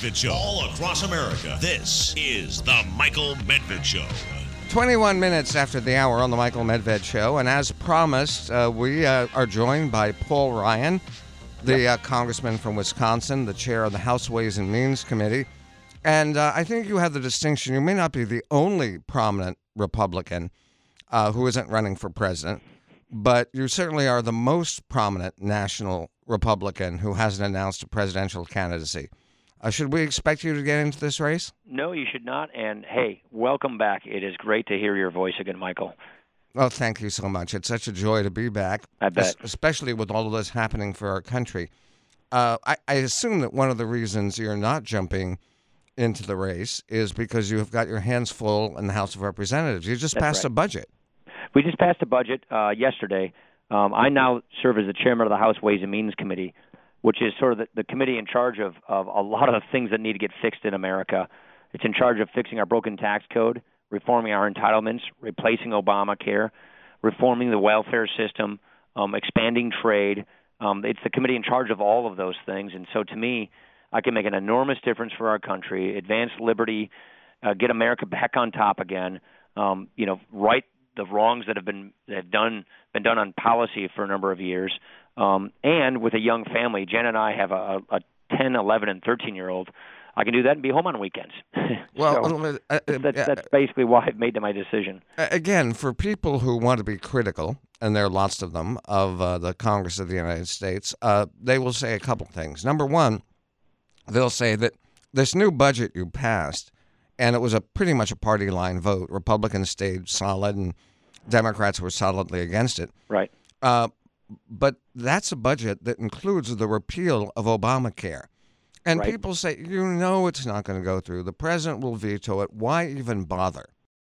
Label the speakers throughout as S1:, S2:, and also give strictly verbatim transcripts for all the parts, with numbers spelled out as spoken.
S1: Medved Show. All across America, this is the Michael Medved Show.
S2: twenty-one minutes after the hour on the Michael Medved Show, and as promised, uh, we uh, are joined by Paul Ryan, the uh, congressman from Wisconsin, the chair of the House Ways and Means Committee. And uh, I think you have the distinction. You may not be the only prominent Republican uh, who isn't running for president, but you certainly are the most prominent national Republican who hasn't announced a presidential candidacy. Uh, should we expect you to get into this race?
S3: No, you should not. And, hey, welcome back. It is great to hear your voice again, Michael.
S2: Well, thank you so much. It's such a joy to be back.
S3: I bet.
S2: Especially with all of this happening for our country. Uh, I, I assume that one of the reasons you're not jumping into the race is because you have got your hands full in the House of Representatives. You just
S3: That's
S2: passed
S3: right.
S2: a budget.
S3: We just passed a budget uh, yesterday. Um, I now serve as the chairman of the House Ways and Means Committee, which is sort of the, the committee in charge of, of a lot of the things that need to get fixed in America. It's in charge of fixing our broken tax code, reforming our entitlements, replacing Obamacare, reforming the welfare system, um, expanding trade. Um, it's the committee in charge of all of those things. And so to me, I can make an enormous difference for our country, advance liberty, uh, get America back on top again, um, you know, right the wrongs that have been that have done been done on policy for a number of years, um, and with a young family. Jen and I have a, a ten, eleven, and thirteen-year-old. I can do that and be home on weekends.
S2: Well,
S3: so
S2: uh, uh,
S3: that's,
S2: uh,
S3: that's basically why I've made my decision.
S2: Again, for people who want to be critical, and there are lots of them, of uh, the Congress of the United States, uh, they will say a couple things. Number one, they'll say that this new budget you passed, and it was a pretty much a party line vote. Republicans stayed solid, and Democrats were solidly against it.
S3: Right.
S2: Uh, but that's a budget that includes the repeal of Obamacare. And
S3: right.
S2: people say, you know it's not going to go through. The president will veto it. Why even bother?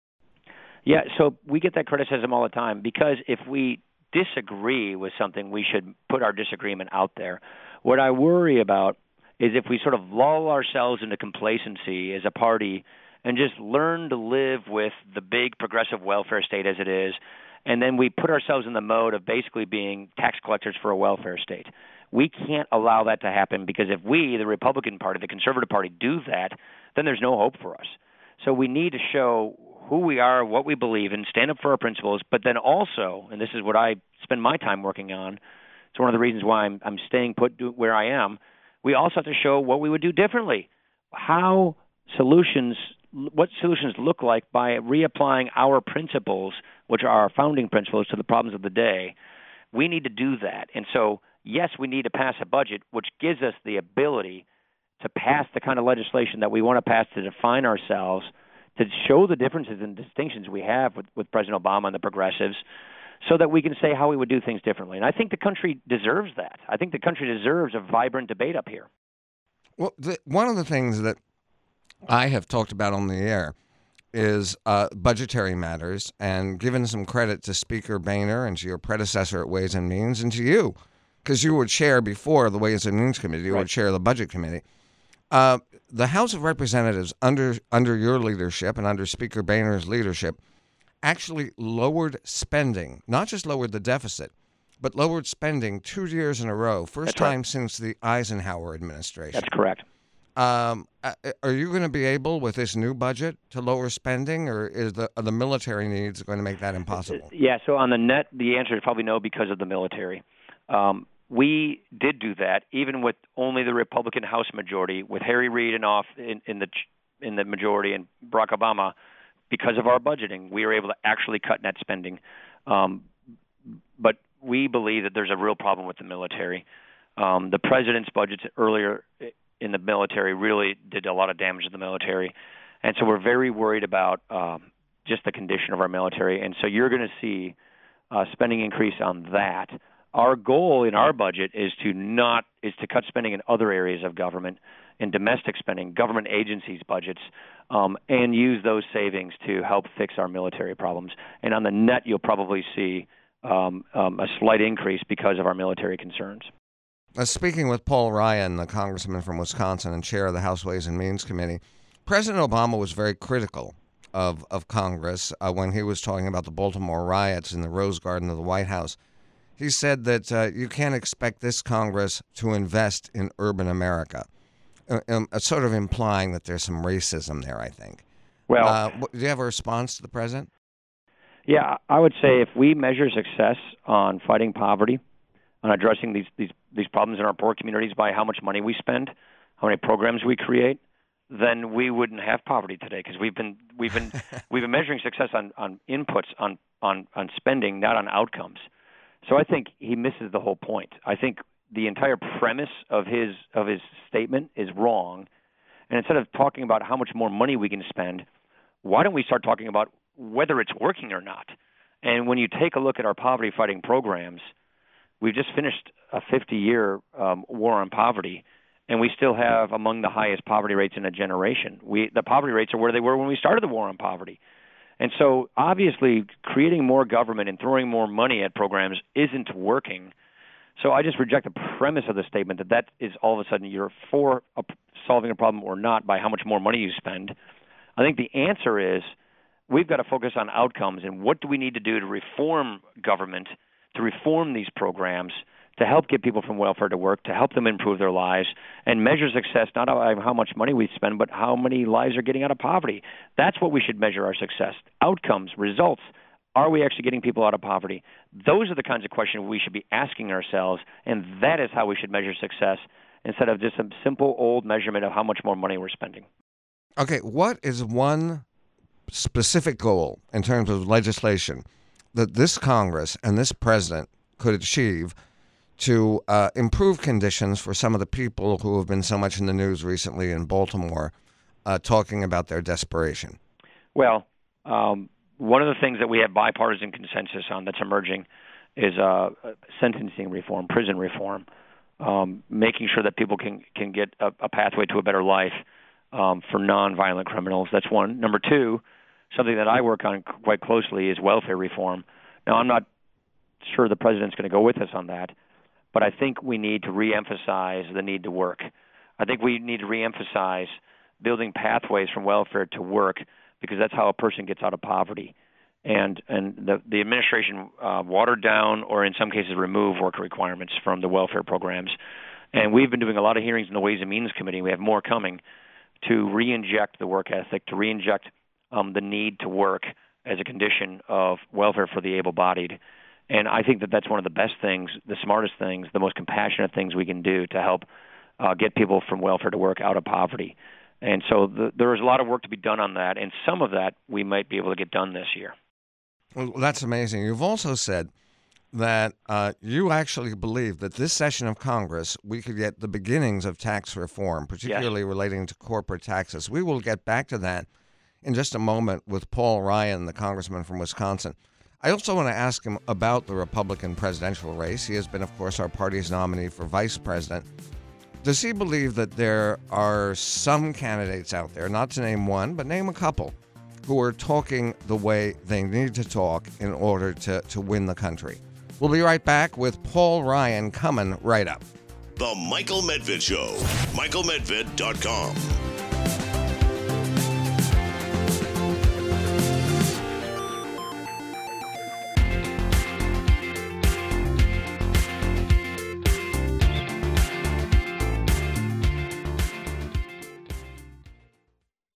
S3: Yeah, so we get that criticism all the time because if we disagree with something, we should put our disagreement out there. What I worry about is if we sort of lull ourselves into complacency as a party and just learn to live with the big progressive welfare state as it is, and then we put ourselves in the mode of basically being tax collectors for a welfare state. We can't allow that to happen because if we, the Republican Party, the Conservative Party, do that, then there's no hope for us. So we need to show who we are, what we believe in, stand up for our principles, but then also, and this is what I spend my time working on, it's one of the reasons why I'm, I'm staying put where I am, we also have to show what we would do differently, how solutions, what solutions look like by reapplying our principles, which are our founding principles, to the problems of the day. We need to do that. And so, yes, we need to pass a budget, which gives us the ability to pass the kind of legislation that we want to pass to define ourselves, to show the differences and distinctions we have with, with President Obama and the progressives, so that we can say how we would do things differently. And I think the country deserves that. I think the country deserves a vibrant debate up here.
S2: Well, the, one of the things that I have talked about on the air is uh, budgetary matters, and given some credit to Speaker Boehner and to your predecessor at Ways and Means and to you, because you were chair before the Ways and Means Committee, you
S3: right.
S2: were chair of the Budget Committee. Uh, the House of Representatives, under under your leadership and under Speaker Boehner's leadership, actually lowered spending, not just lowered the deficit, but lowered spending two years in a row, first
S3: That's
S2: time
S3: right.
S2: since the Eisenhower administration.
S3: That's correct.
S2: Um, are you going to be able, with this new budget, to lower spending, or is the are the military needs going to make that impossible?
S3: Yeah, so on the net, the answer is probably no because of the military. Um, we did do that, even with only the Republican House majority, with Harry Reid in off in, in the in the majority and Barack Obama. Because of our budgeting, we were able to actually cut net spending. Um, but we believe that there's a real problem with the military. Um, the president's budgets earlier in the military really did a lot of damage to the military. And so we're very worried about um, just the condition of our military. And so you're going to see uh, spending increase on that. Our goal in our budget is to not is to cut spending in other areas of government, in domestic spending, government agencies' budgets, um, and use those savings to help fix our military problems. And on the net, you'll probably see um, um, a slight increase because of our military concerns.
S2: Uh, speaking with Paul Ryan, the congressman from Wisconsin and chair of the House Ways and Means Committee, President Obama was very critical of, of Congress uh, when he was talking about the Baltimore riots in the Rose Garden of the White House. He said that uh, you can't expect this Congress to invest in urban America. uh, um, uh, sort of implying that there's some racism there, I think.
S3: Well,
S2: uh, do you have a response to the president?
S3: Yeah, I would say if we measure success on fighting poverty, on addressing these, these, these problems in our poor communities by how much money we spend, how many programs we create, then we wouldn't have poverty today, because we've been we've been we've been measuring success on, on inputs, on, on, on spending, not on outcomes. So I think he misses the whole point. I think the entire premise of his of his statement is wrong. And instead of talking about how much more money we can spend, why don't we start talking about whether it's working or not? And when you take a look at our poverty-fighting programs, we've just finished a fifty-year um, war on poverty, and we still have among the highest poverty rates in a generation. We, the poverty rates are where they were when we started the war on poverty. And so obviously creating more government and throwing more money at programs isn't working. So I just reject the premise of the statement that that is all of a sudden you're for a, solving a problem or not by how much more money you spend. I think the answer is we've got to focus on outcomes and what do we need to do to reform government, to reform these programs, to help get people from welfare to work, to help them improve their lives, and measure success not by how much money we spend, but how many lives are getting out of poverty. That's what we should measure our success. Outcomes, results. Are we actually getting people out of poverty? Those are the kinds of questions we should be asking ourselves, and that is how we should measure success instead of just some simple old measurement of how much more money we're spending.
S2: Okay, what is one specific goal in terms of legislation that this Congress and this president could achieve to uh, improve conditions for some of the people who have been so much in the news recently in Baltimore, uh, talking about their desperation?
S3: Well, um, one of the things that we have bipartisan consensus on that's emerging is uh, sentencing reform, prison reform, um, making sure that people can, can get a, a pathway to a better life um, for nonviolent criminals. That's one. Number two, something that I work on quite closely is welfare reform. Now, I'm not sure the president's going to go with us on that, but I think we need to reemphasize the need to work. I think we need to reemphasize building pathways from welfare to work, because that's how a person gets out of poverty. And and the, the administration uh, watered down or in some cases removed work requirements from the welfare programs. And we've been doing a lot of hearings in the Ways and Means Committee. We have more coming to re-inject the work ethic, to re-inject um, the need to work as a condition of welfare for the able-bodied. And I think that that's one of the best things, the smartest things, the most compassionate things we can do to help uh, get people from welfare to work out of poverty. And so the, there is a lot of work to be done on that, and some of that we might be able to get done this year.
S2: Well, that's amazing. You've also said that uh, you actually believe that this session of Congress, we could get the beginnings of tax reform, particularly yes. relating to corporate taxes. We will get back to that in just a moment with Paul Ryan, the congressman from Wisconsin. I also want to ask him about the Republican presidential race. He has been, of course, our party's nominee for vice president. Does he believe that there are some candidates out there, not to name one, but name a couple, who are talking the way they need to talk in order to, to win the country? We'll be right back with Paul Ryan coming right up.
S1: The Michael Medved Show, michael medved dot com.